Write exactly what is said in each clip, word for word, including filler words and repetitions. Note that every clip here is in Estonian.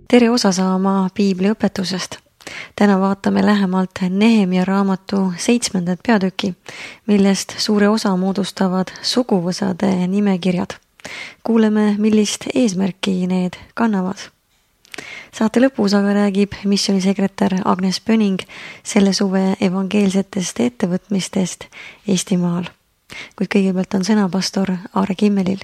tere osa saama Piibli õpetusest. Täna vaatame lähemalt Nehemia raamatu seitsmendat peatüki, millest suure osa moodustavad suguvõsade nimekirjad. Kuuleme, millist eesmärki need kannavad. Saate lõpus aga räägib missioonisekretär Agnes Pöning selle suve evangeelsetest ettevõtmistest Eestimaal. Kuid kõigepealt on sõna pastor Aare Kimmelil.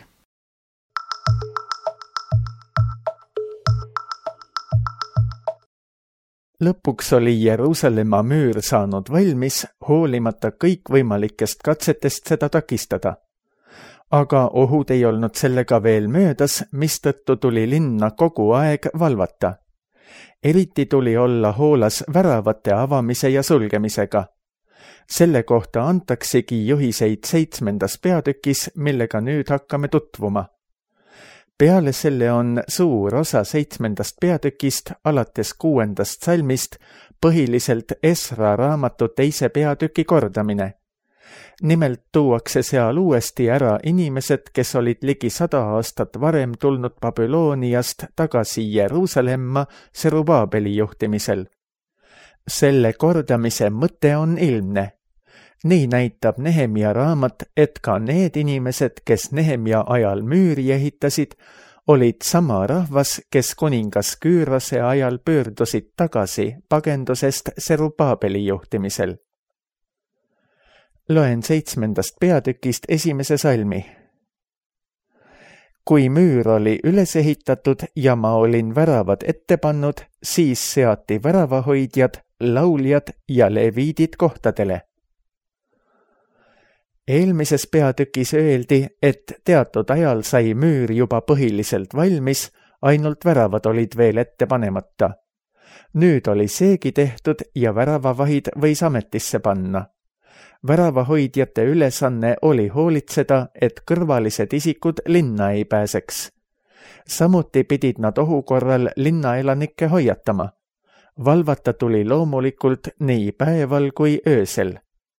Lõpuks oli Jeruusalemma müür saanud valmis, hoolimata kõikvõimalikest katsetest seda takistada. Aga ohud ei olnud sellega veel möödas, mistõttu tuli linna kogu aeg valvata. Eriti tuli olla hoolas väravate avamise ja sulgemisega. Selle kohta antaksegi juhiseid seitsmendas peatükis, millega nüüd hakkame tutvuma. Peale selle on suur osa seitsmendast peatükist alates kuuendast salmist põhiliselt Esra raamatu teise peatüki kordamine. Nimelt tuuakse seal uuesti ära inimesed, kes olid ligi sada aastat varem tulnud Babyloniast tagasi Jeruusalemma Serubaabeli juhtimisel. Selle kordamise mõte on ilmne. Nii näitab Nehemia raamat, et ka need inimesed, kes Nehemia ajal müüri ehitasid, olid sama rahvas, kes kuningas Küürose ajal pöördusid tagasi pagendusest Serubaabeli juhtimisel. Loen seitsmendast peatükist esimese salmi. Kui müür oli üles ehitatud ja ma olin väravad ette pannud, siis seati väravahoidjad, lauljad ja leviidid kohtadele. Eelmises peatükis öeldi, et teatud ajal sai müür juba põhiliselt valmis, ainult väravad olid veel ette panemata. Nüüd oli seegi tehtud ja väravavahid võis ametisse panna. Väravahoidjate ülesanne oli hoolitseda, et kõrvalised isikud linna ei pääseks. Samuti pidid nad ohu korral linnaelanikke hoiatama. Valvata tuli loomulikult nii päeval kui öösel.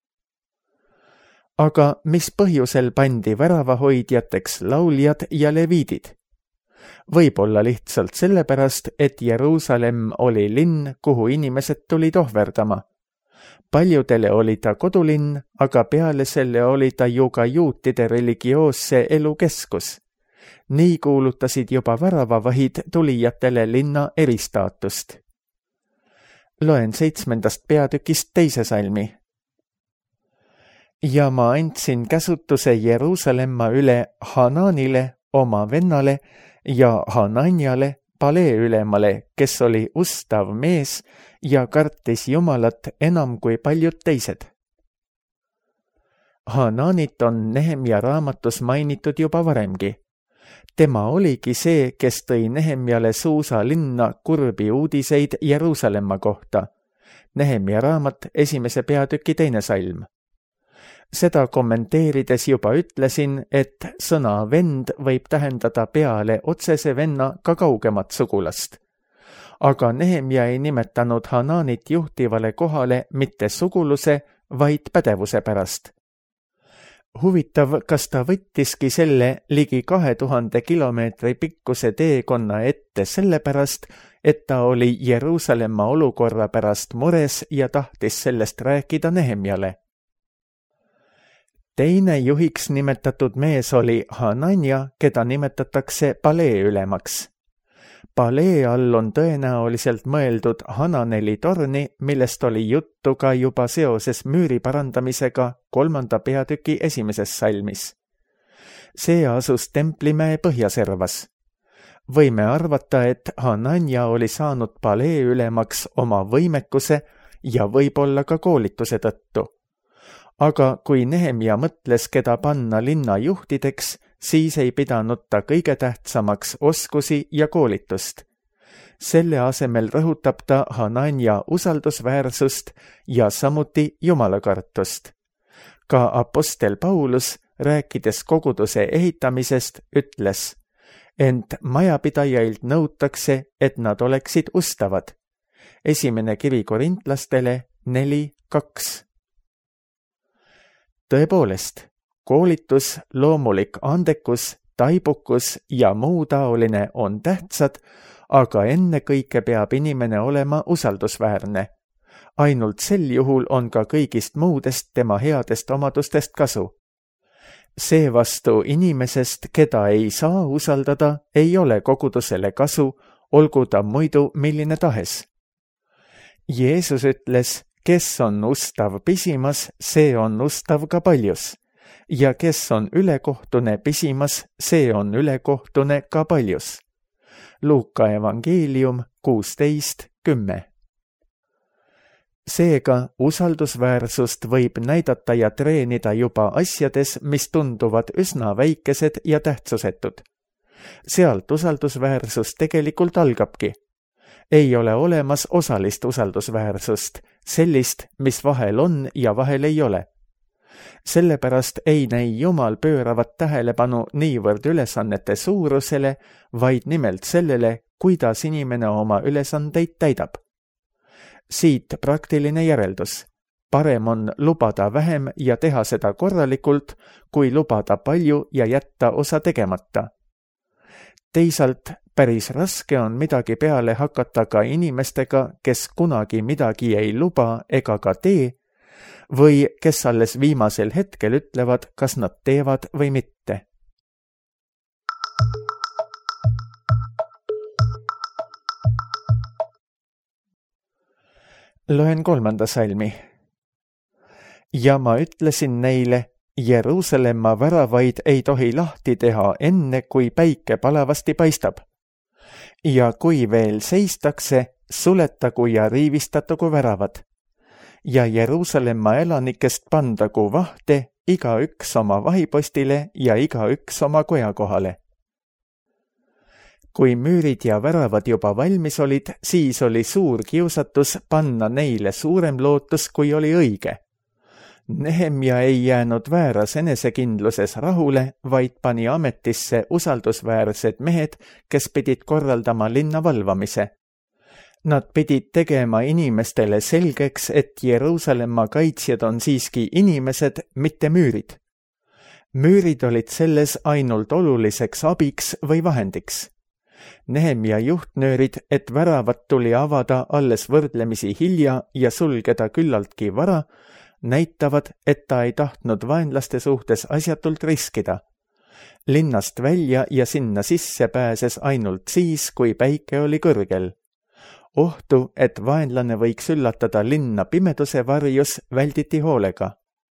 Aga mis põhjusel pandi väravahoidjateks lauljad ja leviidid? Võib-olla lihtsalt sellepärast, et Jeruusalemm oli linn, kuhu inimesed tulid ohverdama. Paljudele oli ta kodulinn, aga peale selle oli ta ju ka juutide religioosse elu keskus. Nii kuulutasid juba väravavahid tulijatele linna eristaatust. Loen seitsmendast peatükist teise salmi. Ja ma andsin käsutuse Jeruusalemma üle Hananile, oma vennale, ja Hananjale, palee ülemale, kes oli ustav mees ja kartis Jumalat enam kui paljud teised. Hananit on Nehemia raamatus mainitud juba varemgi. Tema oligi see, kes tõi Nehemiale Suusa linna kurbi uudiseid Jeruusalemma kohta. Nehemia raamat esimese peatüki teine salm. Seda kommenteerides juba ütlesin, et sõna vend võib tähendada peale otsese venna ka kaugemat sugulast. Aga Nehemia ei nimetanud Hananit juhtivale kohale mitte suguluse, vaid pädevuse pärast. Huvitav, kas ta võttiski selle ligi kahe tuhande kilomeetri pikkuse teekonna ette sellepärast, et ta oli Jeruusalemma olukorra pärast mures ja tahtis sellest rääkida Nehemiale. Teine juhiks nimetatud mees oli Hananja, keda nimetatakse palee ülemaks. Palee all on tõenäoliselt mõeldud Hananeli torni, millest oli juttu ka juba seoses müüri parandamisega kolmanda peatüki esimeses salmis. See asus Templimäe põhjaservas. Võime arvata, et Hananja oli saanud palee ülemaks oma võimekuse ja võib-olla ka koolituse tõttu. Aga kui Nehemia mõtles, keda panna linna juhtideks, siis ei pidanud ta kõige tähtsamaks oskusi ja koolitust. Selle asemel rõhutab ta Hananja usaldusväärsust ja samuti jumalakartust. Ka apostel Paulus, rääkides koguduse ehitamisest, ütles, ent majapidajailt nõutakse, et nad oleksid ustavad. Esimene kiri korintlastele neli kaks. Tõepoolest, koolitus, loomulik andekus, taibukus ja muu taoline on tähtsad, aga ennekõike peab inimene olema usaldusväärne. Ainult sel juhul on ka kõigist muudest tema headest omadustest kasu. Seevastu inimesest, keda ei saa usaldada, ei ole kogudusele kasu, olgu ta muidu milline tahes. Jeesus ütles, kes on ustav pisimas, see on ustav ka paljus. Ja kes on ülekohtune pisimas, see on ülekohtune ka paljus. Luuka evangeelium kuusteist kümme. Seega usaldusväärsust võib näidata ja treenida juba asjades, mis tunduvad üsna väikesed ja tähtsusetud. Sealt usaldusväärsus tegelikult algabki. Ei ole olemas osalist usaldusväärsust, sellist, mis vahel on ja vahel ei ole. Sellepärast ei näi Jumal pööravat tähelepanu niivõrd ülesannete suurusele, vaid nimelt sellele, kuidas inimene oma ülesandeid täidab. Siit praktiline järeldus. Parem on lubada vähem ja teha seda korralikult, kui lubada palju ja jätta osa tegemata. Teisalt päris raske on midagi peale hakata ka inimestega, kes kunagi midagi ei luba ega ka tee, või kes alles viimasel hetkel ütlevad, kas nad teevad või mitte. Loen kolmanda salmi. Ja ma ütlesin neile, Jeruusalemma väravaid ei tohi lahti teha enne, kui päike palavasti paistab. Ja kui veel seistakse, suletagu ja riivistatagu väravad. Ja Jeruusalemma elanikest pandagu vahte, iga üks oma vahipostile ja iga üks oma koja kohale. Kui müürid ja väravad juba valmis olid, siis oli suur kiusatus panna neile suurem lootus, kui oli õige. Nehemja ei jäänud vääras enesekindluses rahule, vaid pani ametisse usaldusväärsed mehed, kes pidid korraldama linna valvamise. Nad pidid tegema inimestele selgeks, et Jeruusalemma kaitsjad on siiski inimesed, mitte müürid. Müürid olid selles ainult oluliseks abiks või vahendiks. Nehemja juhtnöörid, et väravad tuli avada alles võrdlemisi hilja ja sulgeda küllaltki vara, näitavad, et ta ei tahtnud vaenlaste suhtes asjatult riskida. Linnast välja ja sinna sisse pääses ainult siis, kui päike oli kõrgel. Ohtu, et vaenlane võiks üllatada linna pimeduse varjus, välditi hoolega.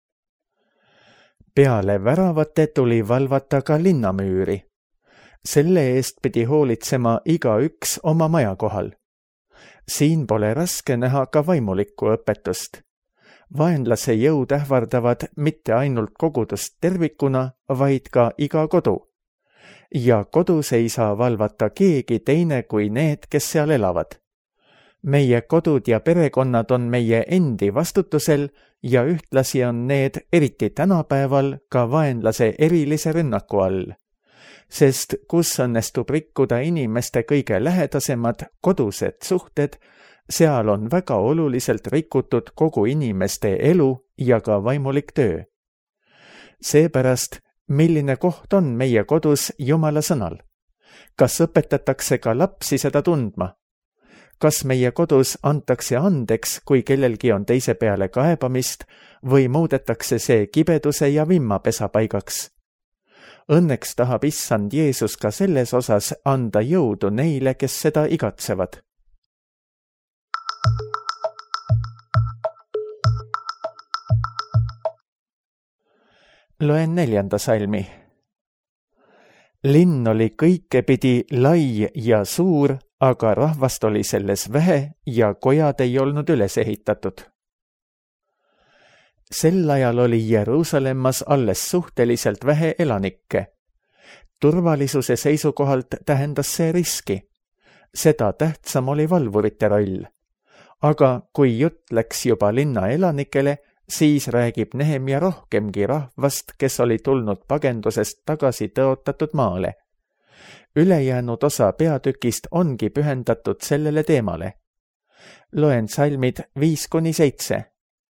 Peale väravate tuli valvata ka linnamüüri. Selle eest pidi hoolitsema iga üks oma maja kohal. Siin pole raske näha ka vaimulikku õpetust. Vaenlase jõud ähvardavad mitte ainult kogudust tervikuna, vaid ka iga kodu. Ja kodus ei saa valvata keegi teine kui need, kes seal elavad. Meie kodud ja perekonnad on meie endi vastutusel ja ühtlasi on need eriti tänapäeval ka vaenlase erilise rünnaku all. Sest kus õnnestub rikkuda inimeste kõige lähedasemad kodused suhted, seal on väga oluliselt rikutud kogu inimeste elu ja ka vaimulik töö. Seepärast, milline koht on meie kodus Jumala sõnal? Kas õpetatakse ka lapsi seda tundma? Kas meie kodus antakse andeks, kui kellelgi on teise peale kaebamist, või muudetakse see kibeduse ja vimma pesapaigaks? Õnneks tahab issand Jeesus ka selles osas anda jõudu neile, kes seda igatsevad. Loen neljanda salmi. Linn oli kõikepidi lai ja suur, aga rahvast oli selles vähe ja kojad ei olnud üles ehitatud. Sel ajal oli Jeruusalemmas alles suhteliselt vähe elanikke. Turvalisuse seisukohalt tähendas see riski. Seda tähtsam oli valvurite roll. Aga kui jutt läks juba linna elanikele, siis räägib Nehemja rohkemgi rahvast, kes oli tulnud pagendusest tagasi tõotatud maale. Ülejäänud osa peatükist ongi pühendatud sellele teemale. Loen salmid viis kuni seitse.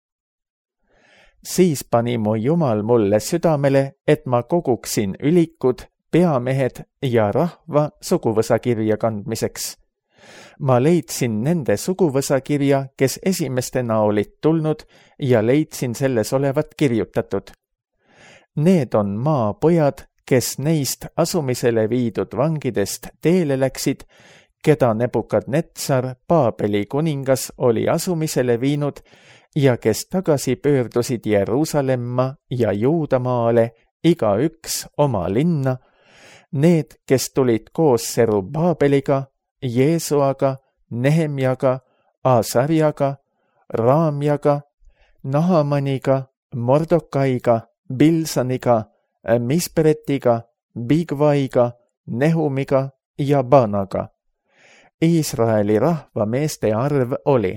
Siis pani mu Jumal mulle südamele, et ma koguksin ülikud, peamehed ja rahva suguvõsa kirja kandmiseks ma leidsin nende suguvõsa kirja, kes esimestena olid tulnud ja leidsin selles olevat kirjutatud. Need on maapojad, kes neist asumisele viidud vangidest teele läksid, keda Nebukadnetsar, Paabeli kuningas, oli asumisele viinud ja kes tagasi pöördusid Jeruusalemma ja Juudamaale, igaüks oma linna, need, kes tulid koos Serubaabeliga, Jeesuaga, Nehemjaga, Asarjaga, Raamjaga, Nahamaniga, Mordokaiga, Bilsaniga, Misperetiga, Bigvaiga, Nehumiga ja Banaga. Iisraeli rahva meeste arv oli.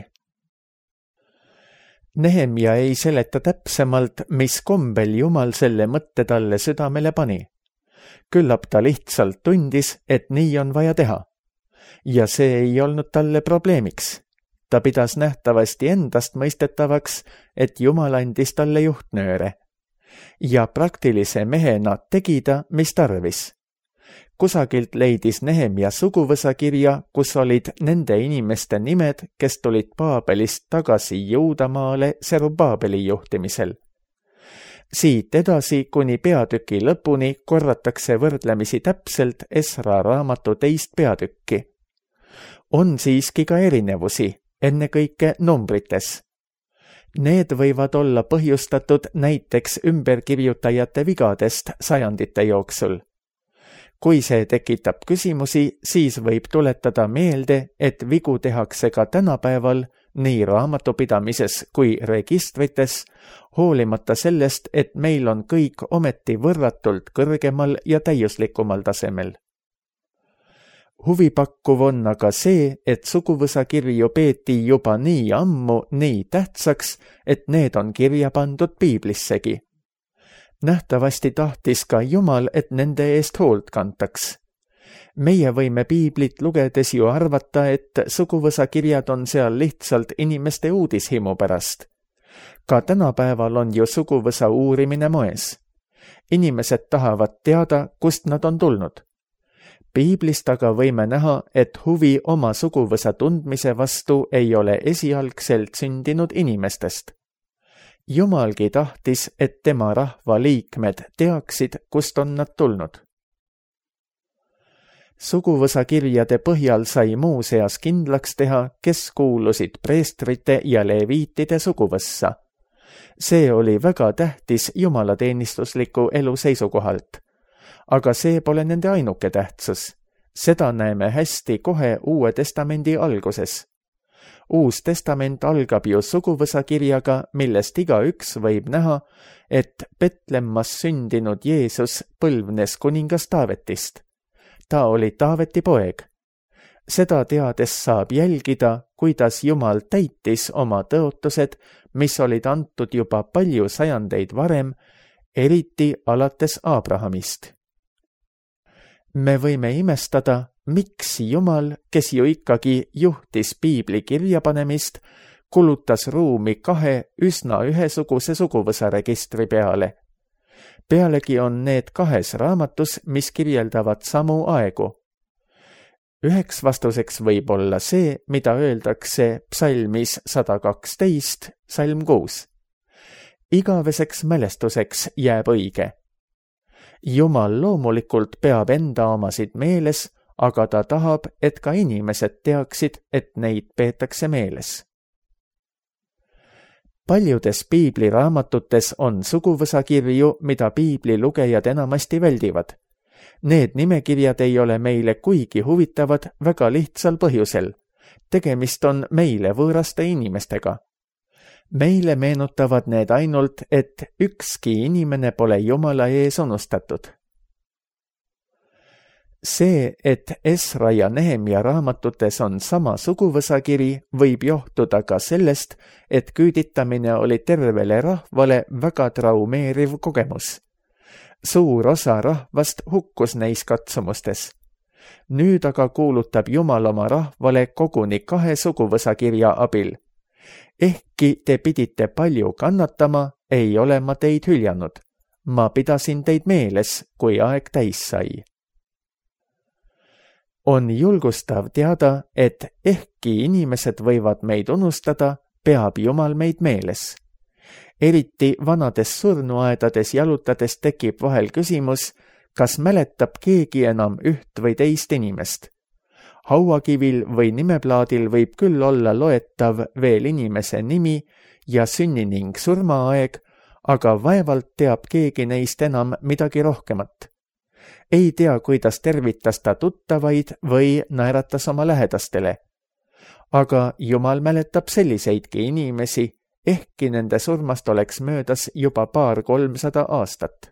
Nehemja ei seleta täpsemalt, mis kombel Jumal selle mõtte talle südamele pani. Küllap ta lihtsalt tundis, et nii on vaja teha. Ja see ei olnud talle probleemiks. Ta pidas nähtavasti endast mõistetavaks, et Jumal andis talle juhtnööre. Ja praktilise mehena tegi ta, mis tarvis. Kusagilt leidis Nehemja suguvõsa kirja, kus olid nende inimeste nimed, kes tulid Paabelist tagasi Juudamaale Serubaabeli juhtimisel. Siit edasi kuni peatüki lõpuni korratakse võrdlemisi täpselt Esra raamatu teist peatükki. On siiski ka erinevusi, ennekõike numbrites. Need võivad olla põhjustatud näiteks ümberkirjutajate vigadest sajandite jooksul. Kui see tekitab küsimusi, siis võib tuletada meelde, et vigu tehakse ka tänapäeval nii raamatupidamises kui registrites, hoolimata sellest, et meil on kõik ometi võrratult kõrgemal ja täiuslikumal tasemel. Huvipakkuv on aga see, et suguvõsa kirju peeti juba nii ammu nii tähtsaks, et need on kirja pandud piiblissegi. Nähtavasti tahtis ka Jumal, et nende eest hoolt kantaks. Meie võime piiblit lugedes ju arvata, et suguvõsa kirjad on seal lihtsalt inimeste uudishimu pärast. Ka tänapäeval on ju suguvõsa uurimine moes. Inimesed tahavad teada, kust nad on tulnud. Piiblist aga võime näha, et huvi oma suguvõsa tundmise vastu ei ole esialgselt sündinud inimestest. Jumalgi tahtis, et tema rahva liikmed teaksid, kust on nad tulnud. Suguvõsa kirjade põhjal sai muuseas kindlaks teha, kes kuulusid preestrite ja leviitide suguvõssa. See oli väga tähtis jumalateenistusliku elu seisukohalt. Aga see pole nende ainuke tähtsus. Seda näeme hästi kohe Uue testamendi alguses. Uus testament algab ju suguvõsa kirjaga, millest igaüks võib näha, et Betlemmas sündinud Jeesus põlvnes kuningas Taavetist. Ta oli Taaveti poeg. Seda teades saab jälgida, kuidas Jumal täitis oma tõotused, mis olid antud juba palju sajandeid varem, eriti alates Abrahamist. Me võime imestada, miks Jumal, kes ju ikkagi juhtis piibli kirjapanemist, kulutas ruumi kahe üsna ühesuguse suguvõsa registri peale. Pealegi on need kahes raamatus, mis kirjeldavad samu aegu. Üheks vastuseks võib olla see, mida öeldakse psalmis sada kaksteist, salm kuus. Igaveseks mälestuseks jääb õige. Jumal loomulikult peab enda omasid meeles, aga ta tahab, et ka inimesed teaksid, et neid peetakse meeles. Paljudes piibliraamatutes on suguvõsa kirju, mida piibli lugejad enamasti väldivad. Need nimekirjad ei ole meile kuigi huvitavad väga lihtsal põhjusel. Tegemist on meile võõraste inimestega. Meile meenutavad need ainult, et ükski inimene pole Jumala ees unustatud. See, et Esra ja Nehemja raamatutes on sama suguvõsakiri, võib johtuda ka sellest, et küüditamine oli tervele rahvale väga traumeeriv kogemus. Suur osa rahvast hukkus neis katsumustes. Nüüd aga kuulutab Jumal oma rahvale koguni kahe suguvõsakirja abil. Ehkki te pidite palju kannatama, ei ole ma teid hüljanud. Ma pidasin teid meeles, kui aeg täis sai. On julgustav teada, et ehkki inimesed võivad meid unustada, peab Jumal meid meeles. Eriti vanades surnuaedades jalutades tekib vahel küsimus, kas mäletab keegi enam üht või teist inimest. Hauakivil või nimeplaadil võib küll olla loetav veel inimese nimi ja sünni ning surmaaeg, aga vaevalt teab keegi neist enam midagi rohkemat. Ei tea, kuidas tervitas ta tuttavaid või naeratas oma lähedastele. Aga Jumal mäletab selliseidki inimesi, ehkki nende surmast oleks möödas juba paar-kolmsada aastat.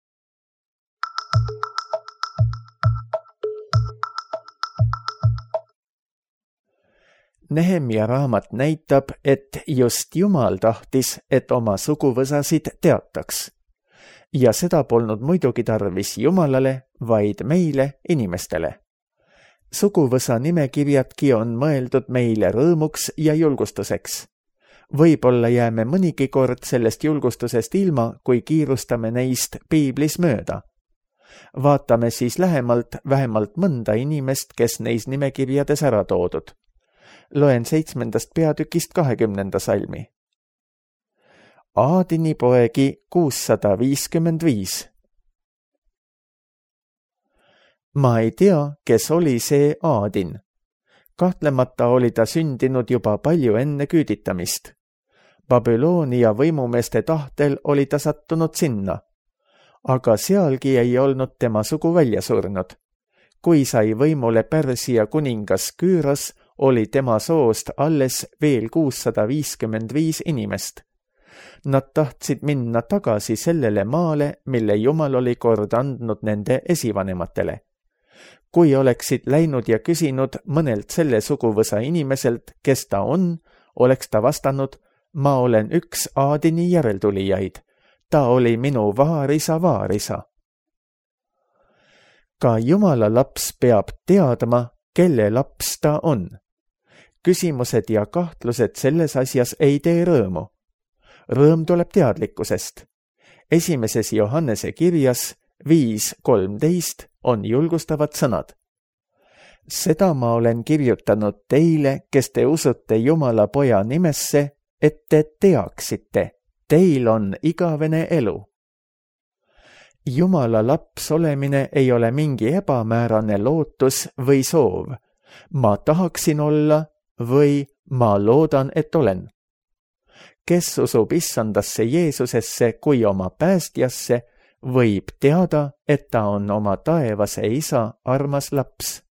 Nehemia raamat näitab, et just Jumal tahtis, et oma suguvõsasid teataks. Ja seda polnud muidugi tarvis Jumalale, vaid meile, inimestele. Suguvõsa nimekirjadki on mõeldud meile rõõmuks ja julgustuseks. Võib-olla jääme mõnigi kord sellest julgustusest ilma, kui kiirustame neist piiblis mööda. Vaatame siis lähemalt vähemalt mõnda inimest, kes neis nimekirjades ära toodud. Loen seitsmendast peatükist kahekümnenda salmi. Aadini poegi kuussada viiskümmend viis. Ma ei tea, kes oli see Aadin. Kahtlemata oli ta sündinud juba palju enne küüditamist. Babyloonia võimumeeste tahtel oli ta sattunud sinna. Aga sealgi ei olnud tema sugu välja surnud. Kui sai võimule Pärsia kuningas Küüros, oli tema soost alles veel kuussada viiskümmend viis inimest. Nad tahtsid minna tagasi sellele maale, mille Jumal oli kord andnud nende esivanematele. Kui oleksid läinud ja küsinud mõnelt selle suguvõsa inimeselt, kes ta on, oleks ta vastanud, ma olen üks Aadini järeltulijaid. Ta oli minu vaarisa vaarisa. Ka Jumala laps peab teadma, kelle laps ta on. Küsimused ja kahtlused selles asjas ei tee rõõmu. Rõõm tuleb teadlikkusest. Esimeses Johannese kirjas viis kolmteist on julgustavad sõnad. Seda ma olen kirjutanud teile, kes te usute Jumala poja nimesse, et te teaksite, teil on igavene elu. Jumala laps olemine ei ole mingi ebamäärane lootus või soov. Ma tahaksin olla või ma loodan, et olen. Kes usub issandasse Jeesusesse kui oma päästjasse, võib teada, et ta on oma taevase isa armas laps.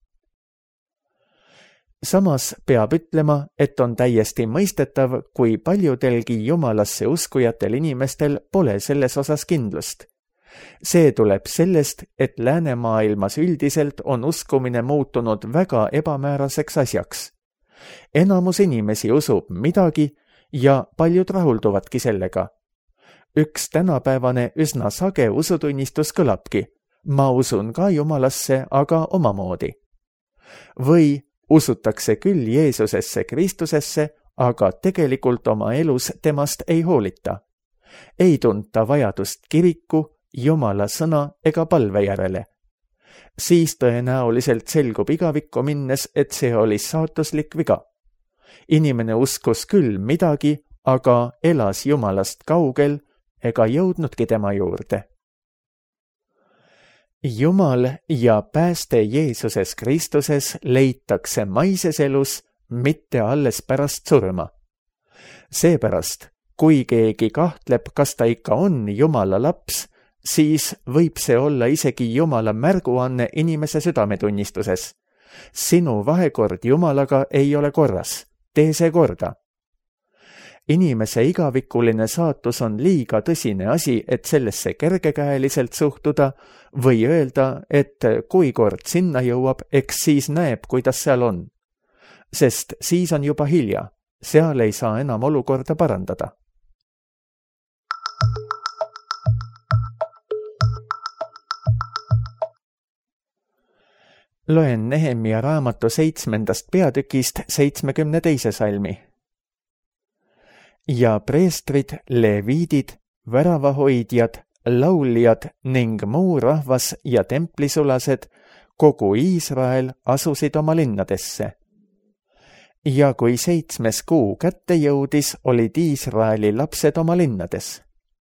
Samas peab ütlema, et on täiesti mõistetav, kui paljudelgi Jumalasse uskujatel inimestel pole selles osas kindlust. See tuleb sellest, et läänemaailmas üldiselt on uskumine muutunud väga ebamääraseks asjaks. Enamus inimesi usub midagi ja paljud rahulduvadki sellega. Üks tänapäevane üsna sage usutunnistus kõlabki. Ma usun ka Jumalasse, aga omamoodi. Või usutakse küll Jeesusesse Kristusesse, aga tegelikult oma elus temast ei hoolita. Ei tunta vajadust kiriku, Jumala sõna ega palve järele. Siis tõenäoliselt selgub igavikku minnes, et see oli saatuslik viga. Inimene uskus küll midagi, aga elas Jumalast kaugel ega jõudnudki tema juurde. Jumal ja pääste Jeesuses Kristuses leitakse maises elus, mitte alles pärast surma. Seepärast, kui keegi kahtleb, kas ta ikka on Jumala laps, siis võib see olla isegi Jumala märguanne inimese südametunnistuses. Sinu vahekord Jumalaga ei ole korras. Tee see korda. Inimese igavikuline saatus on liiga tõsine asi, et sellesse kergekäeliselt suhtuda või öelda, et kui kord sinna jõuab, eks siis näeb, kuidas seal on. Sest siis on juba hilja. Seal ei saa enam olukorda parandada. Loen Nehemia raamatu seitsmendast peatükist seitsmekümne teise salmi. Ja preestrid, leviidid, väravahoidjad, lauljad ning muu rahvas ja templisulased kogu Iisrael asusid oma linnadesse. Ja kui seitsmes kuu kätte jõudis, olid Iisraeli lapsed oma linnades.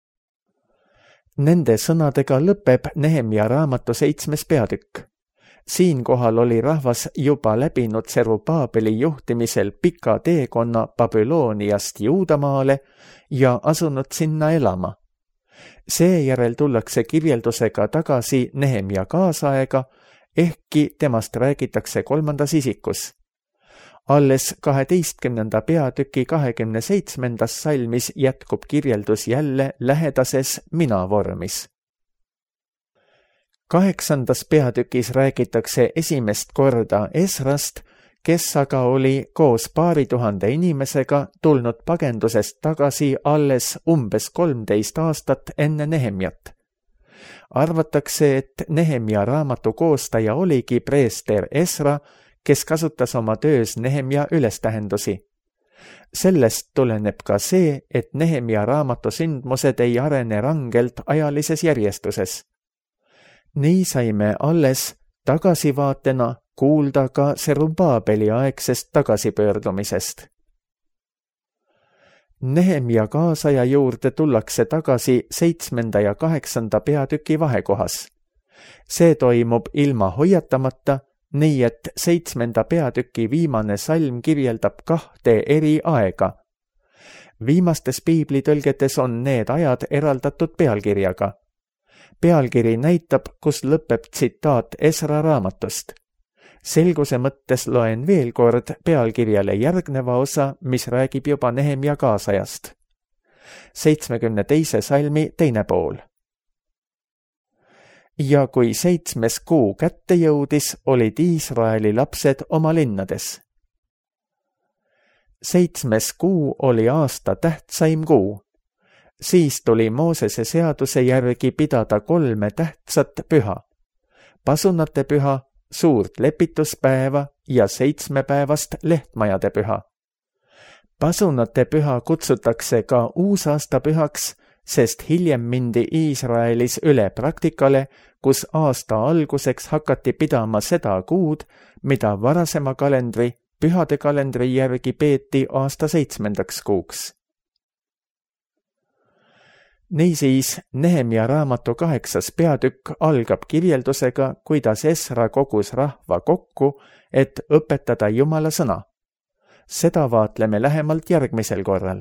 Nende sõnadega lõpeb Nehemia raamatu seitsmes peatükk. Siinkohal oli rahvas juba läbinud Serubaabeli juhtimisel pika teekonna Babyloniast Juudamaale ja asunud sinna elama. Seejärel tullakse kirjeldusega tagasi Nehemia kaasaega, ehkki temast räägitakse kolmandas isikus. Alles kaheteistkümnenda peatüki kahekümne seitsmendas salmis jätkub kirjeldus jälle lähedases mina vormis. Kaheksandas peatükis räägitakse esimest korda Esrast, kes aga oli koos paari tuhande inimesega tulnud pagendusest tagasi alles umbes kolmteist aastat enne Nehemjat. Arvatakse, et Nehemia raamatu koostaja oligi preester Esra, kes kasutas oma töös Nehemia ülestähendusi. Sellest tuleneb ka see, et Nehemia raamatu sündmused ei arene rangelt ajalises järjestuses. Nii saime alles tagasivaatena kuulda ka Serubaabeli aegsest tagasipöördumisest. Nehemia kaasaja juurde tullakse tagasi seitsmenda ja kaheksanda peatüki vahekohas. See toimub ilma hoiatamata, nii et seitsmenda peatüki viimane salm kirjeldab kahte eri aega. Viimastes piiblitõlgetes on need ajad eraldatud pealkirjaga. Pealkiri näitab, kus lõpeb tsitaat Esra raamatust. Selguse mõttes loen veel kord pealkirjale järgneva osa, mis räägib juba Nehemia kaasajast. seitsmekümne teise salmi teine pool. Ja kui seitsmes kuu kätte jõudis, olid Iisraeli lapsed oma linnades. Seitsmes kuu oli aasta tähtsaim kuu. Siis tuli Moosese seaduse järgi pidada kolme tähtsat püha. Pasunate püha, suurt lepituspäeva ja seitsmepäevast lehtmajade püha. Pasunate püha kutsutakse ka uusaasta pühaks, sest hiljem mindi Iisraelis üle praktikale, kus aasta alguseks hakati pidama seda kuud, mida varasema kalendri, pühade kalendri järgi peeti aasta seitsmendaks kuuks. Niisiis, Nehemia raamatu kaheksas peatükk algab kirjeldusega, kuidas Esra kogus rahva kokku, et õpetada Jumala sõna. Seda vaatleme lähemalt järgmisel korral.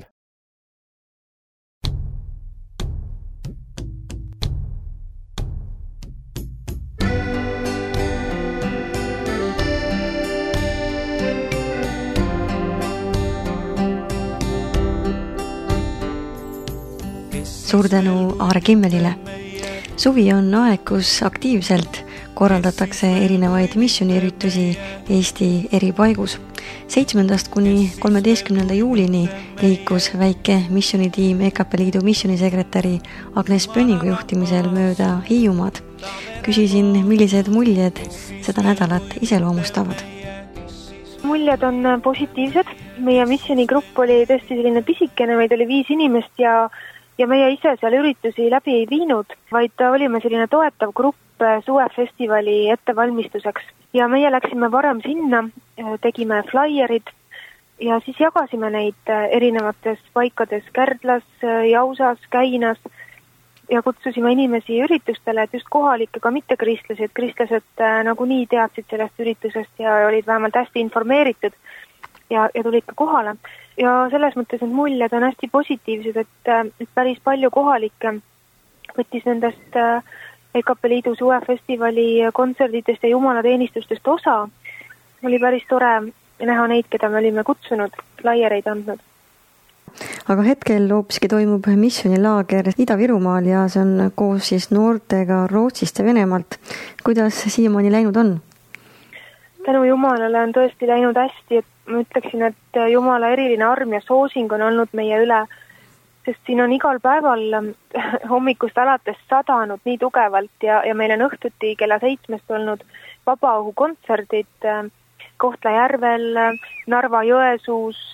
Suur tänu Aare Kimmelile. Suvi on aeg, kus aktiivselt korraldatakse erinevaid missiooniüritusi Eesti eri paigus. seitsmendast kuni kolmeteistkümnenda juulini liikus väike missioonitiim E K P Liidu missioonisekretäri Agnes Pönningu juhtimisel mööda Hiiumaad. Küsisin, millised muljed seda nädalat iseloomustavad. Muljed on positiivsed. Meie missioonigrupp oli tõesti selline pisikene, meid oli viis inimest ja ja meie ise seal üritusi läbi ei viinud, vaid olime selline toetav grupp suvefestivali ettevalmistuseks. Ja meie läksime varem sinna, tegime flaierid ja siis jagasime neid erinevates paikades Kärdlas, Jausas, Käinas ja kutsusime inimesi üritustele, et just kohalikke ka mittekristlased, et kristlased nagunii teadsid sellest üritusest ja olid vähemalt hästi informeeritud ja, ja tulid ka kohale. Ja selles mõttes need muljed on hästi positiivsed, et, et päris palju kohalikke võttis nendest E K P Liidu suvefestivali kontserditest ja jumalateenistustest osa. Oli päris tore näha neid, keda me olime kutsunud, laiereid andnud. Aga hetkel hoopiski toimub missioonilaager Ida-Virumaal ja see on koos siis noortega Rootsist ja Venemaalt. Kuidas siiamaani läinud on? Tänu Jumalale on tõesti läinud hästi, et ma ütleksin, et Jumala eriline arm ja soosing on olnud meie üle, sest siin on igal päeval hommikust alates sadanud nii tugevalt ja, ja meil on õhtuti kella seitsmest olnud vabaõhukontserdid Kohtla-Järvel, Narva-Jõesuus,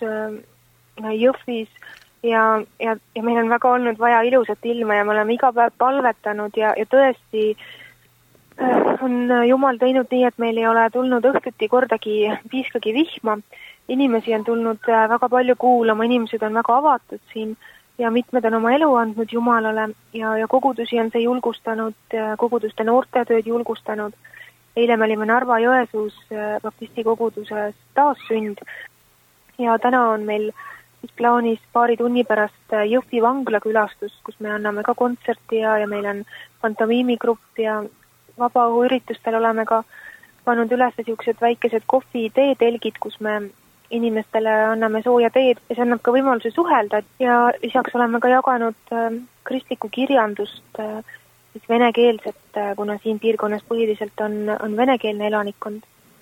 Jõhvis ja, ja, ja meil on väga olnud vaja ilusat ilma ja me oleme iga päev palvetanud ja, ja tõesti on Jumal teinud nii, et meil ei ole tulnud õhtuti kordagi piiskagi vihma. Inimesi on tulnud väga palju kuulama, inimesed on väga avatud siin ja mitmed on oma elu andnud Jumalale ja, ja kogudusi on see julgustanud, koguduste noortetööd julgustanud. Eile me olime Narva-Jõesuus baptisti koguduses taassünd ja täna on meil plaanis paari tunni pärast Jõhvi vangla külastus, kus me anname ka kontserti ja, ja meil on pantomiimigrupp ja vabaõhuüritustel oleme ka pannud üles siuksed väikesed kohvi teetelgid, kus me inimestele anname sooja teed ja see annab ka võimaluse suhelda ja lisaks oleme ka jaganud kristlikku kirjandust siis venekeelset, kuna siin piirkonnas põhiliselt on, on venekeelne elanikkond.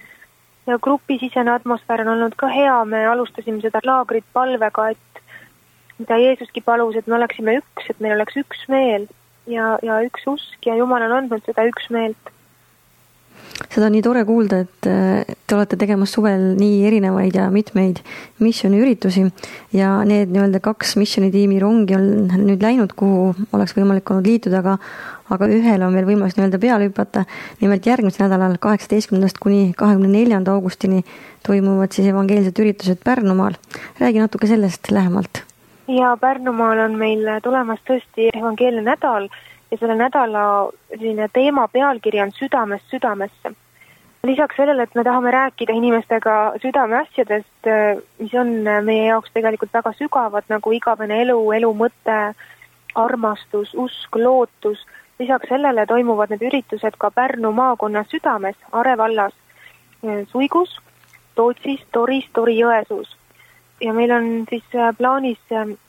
Ja grupisisene atmosfäär on olnud ka hea, me alustasime seda laagrit palvega, et mida Jeesuski palus, et me oleksime üks, et meil oleks üks meel ja, ja üks usk ja Jumal on andnud seda üks meelt. Seda on nii tore kuulda, et te olete tegemas suvel nii erinevaid ja mitmeid missiooniüritusi ja need nii-öelda kaks missioonitiimi rongi on nüüd läinud, kuhu oleks võimalik olnud liituda, aga, aga ühel on veel võimalus nii-öelda peale hüpata. Nimelt järgmisel nädalal kaheksateistkümnendast kuni kahekümne neljanda augustini toimuvad siis evangeelsed üritused Pärnumaal. Räägi natuke sellest lähemalt. Ja Pärnumaal on meil tulemas tõesti evangeelne nädal ja selle nädala teema pealkiri on südamest südamesse. Lisaks sellele, et me tahame rääkida inimestega südame asjadest, mis on meie jaoks tegelikult väga sügavad, nagu igavene elu, elu mõte, armastus, usk, lootus. Lisaks sellele toimuvad need üritused ka Pärnu maakonna südames, Are vallas, Suigus, Tootsis, Toris, Tori-Jõesuus. Ja meil on siis plaanis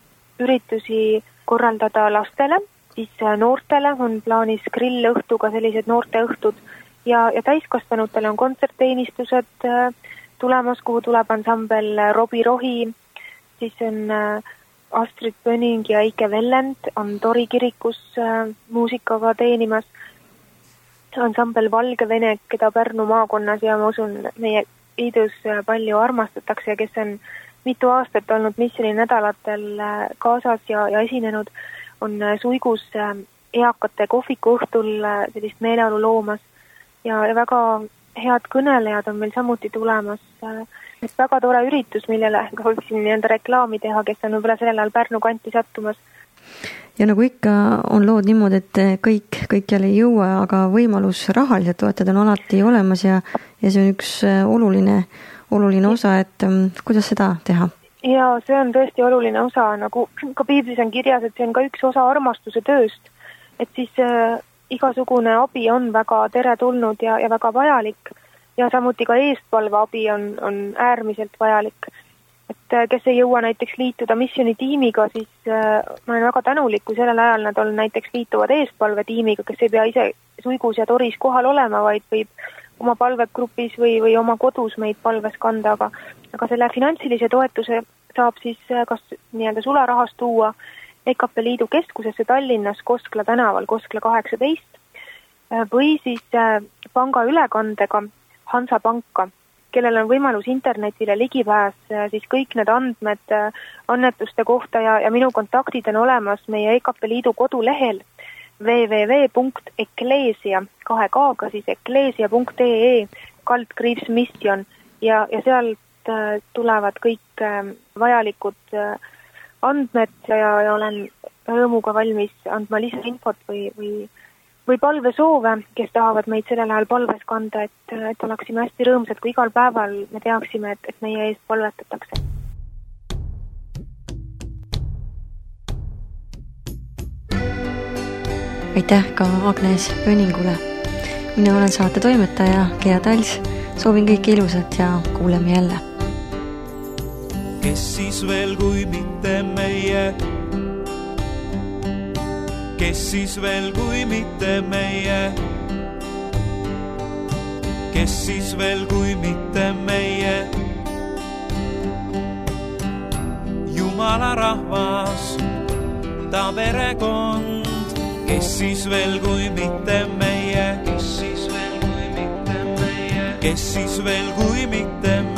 üritusi korraldada lastele, siis noortele on plaanis grillõhtuga sellised noorteõhtud ja, ja täiskasvanutele on kontsertteenistused tulemas, kuhu tuleb ansambel Robi Rohi, siis on Astrid Pöning ja Eike Vellend on Tori kirikus muusikaga teenimas, ansambel Valgevene, keda Pärnu maakonnas ja ma usun meie liidus palju armastatakse ja kes on mitu aastat olnud missiooni nädalatel kaasas ja, ja esinenud, on Suigus eakate kohviku õhtul sellist meeleolu loomas ja, ja väga head kõnelejad on meil samuti tulemas. Et väga tore üritus, millele ka võiksin nii-enda reklaami teha, kes on võib-olla sellel ajal Pärnu kanti sattumas. Ja nagu ikka on lood niimoodi, et kõik, kõik jälle ei jõua, aga võimalus rahaliselt toetada on alati olemas ja, ja see on üks oluline, oluline osa, et kuidas seda teha? Ja see on tõesti oluline osa, nagu ka piiblis on kirjas, et see on ka üks osa armastuse tööst, et siis äh, igasugune abi on väga teretulnud ja, ja väga vajalik ja samuti ka eestpalve abi on, on äärmiselt vajalik. Et äh, kes ei jõua näiteks liituda missioonitiimiga, siis äh, ma olen väga tänulik, kui sellel ajal nad on näiteks liituvad eestpalve tiimiga, kes ei pea ise Suigus ja Toris kohal olema, vaid võib oma palvegrupis või, või oma kodus meid palves kanda, aga, aga selle finantsilise toetuse saab siis kas nii-öelda sularahast tuua E K P Liidu keskusesse Tallinnas Koskla tänaval, Koskla kaheksateist või siis panga ülekandega Hansapanka, kellel on võimalus internetile ligipääs, siis kõik need andmed annetuste kohta ja, ja minu kontaktid on olemas meie E K P Liidu kodulehel w w w punkt ekleesia kahe kaaga siis ekleesia punkt e e kaldkriips mission ja, ja sealt äh, tulevad kõik äh, vajalikud äh, andmed ja, ja olen rõõmuga valmis andma lisainfot või, või, või palvesoove, kes tahavad meid sellel ajal palves kanda, et, et oleksime hästi rõõmsad, kui igal päeval me teaksime, et, et meie eest palvetatakse. Aitäh ka Agnes Pöningule. Mina olen saate toimetaja Gea Tals. Soovin kõike ilusat ja kuuleme jälle. Kes siis veel kui mitte meie? Kes siis veel kui mitte meie? Kes siis veel kui mitte meie? Jumala rahvas, ta perekond. Kes siis veel kui mitte meie? Kes siis veel kui mitte meie? Kes siis veel kui mitte meie?